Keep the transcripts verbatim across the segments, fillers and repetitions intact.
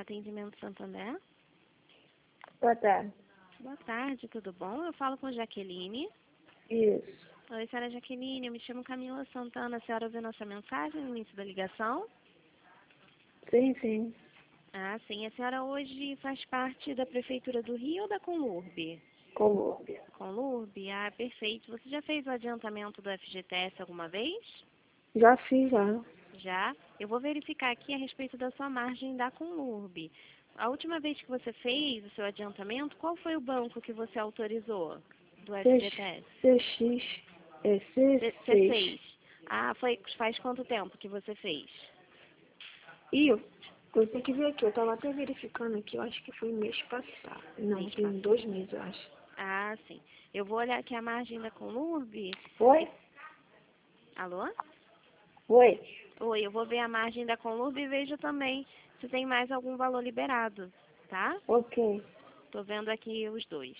Atendimento Santander. Boa tarde. Boa tarde, tudo bom? Eu falo com Jaqueline. Isso. Oi, senhora Jaqueline, eu me chamo Camila Santana. A senhora ouviu nossa mensagem no início da ligação? Sim, sim. Ah, sim. A senhora hoje faz parte da Prefeitura do Rio ou da Conlurb? Colômbia. Conlurb? Ah, perfeito. Você já fez o adiantamento do F G T S alguma vez? Já fiz, já. Já? Eu vou verificar aqui a respeito da sua margem da Conlurb. A última vez que você fez o seu adiantamento, qual foi o banco que você autorizou do F G T S? C X. É C C- seis. C6. Ah, foi, faz quanto tempo que você fez? E eu, eu tenho que ver aqui. Eu tava até verificando aqui. Eu acho que foi mês passado. Não, Mês tem passado. dois meses, eu acho. Ah, sim. Eu vou olhar aqui a margem da Conlurb. Oi? Alô? Oi. Oi, eu vou ver a margem da Conlurb e vejo também se tem mais algum valor liberado, tá? Ok. Tô vendo aqui os dois.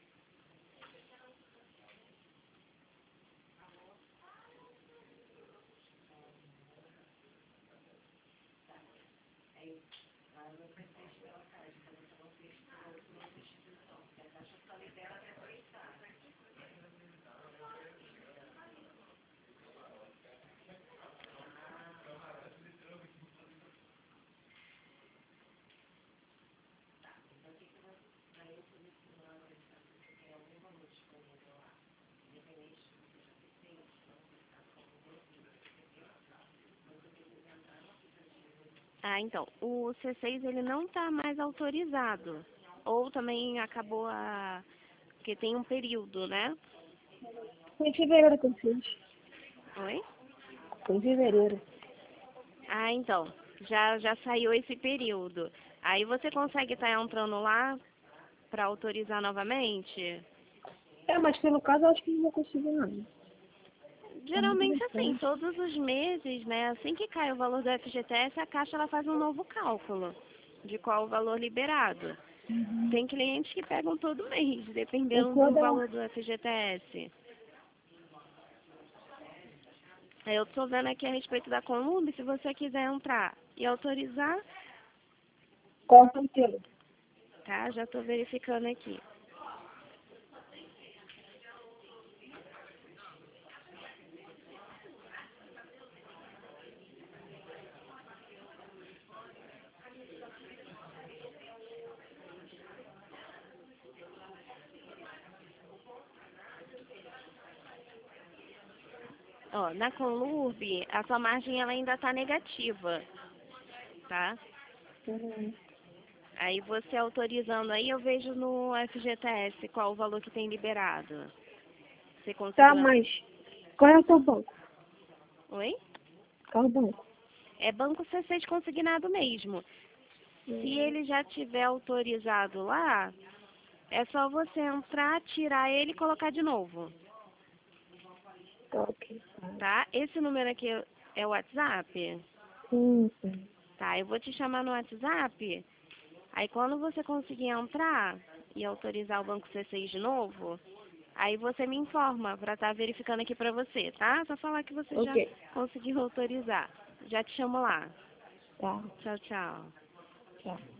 Ah, então, o C seis ele não está mais autorizado. Ou também acabou a... porque tem um período, né? Foi em fevereiro que eu fiz. Oi? Foi em fevereiro. Ah, então, já, já saiu esse período. Aí você consegue estar entrando lá para autorizar novamente? É, mas pelo caso eu acho que não vou conseguir, não. Tá muito Geralmente assim, distante. todos os meses, né? Assim que cai o valor do F G T S, a Caixa ela faz um novo cálculo de qual o valor liberado. Uhum. Tem clientes que pegam todo mês, E dependendo do quando ela... valor do F G T S. Aí eu estou vendo aqui a respeito da Conlurb, se você quiser entrar e autorizar, Corta inteiro. tá? Já estou verificando aqui. Ó, na Conlurb, a sua margem ela ainda está negativa, tá? Uhum. Aí você autorizando aí, eu vejo no F G T S qual o valor que tem liberado. Você Tá, conseguiu... mas... Qual é o teu banco? Oi? Qual é o banco? É banco C seis consignado mesmo. Se Hum, ele já tiver autorizado lá, é só você entrar, tirar ele e colocar de novo, tá, ok. Tá. tá? Esse número aqui é o WhatsApp? Sim, sim. Tá, eu vou te chamar no WhatsApp. Aí quando você conseguir entrar e autorizar o banco C seis de novo, aí você me informa para estar verificando aqui para você, tá? Só falar que você já Ok. conseguiu autorizar. Já te chamo lá. Tá. Tchau, tchau. Tchau.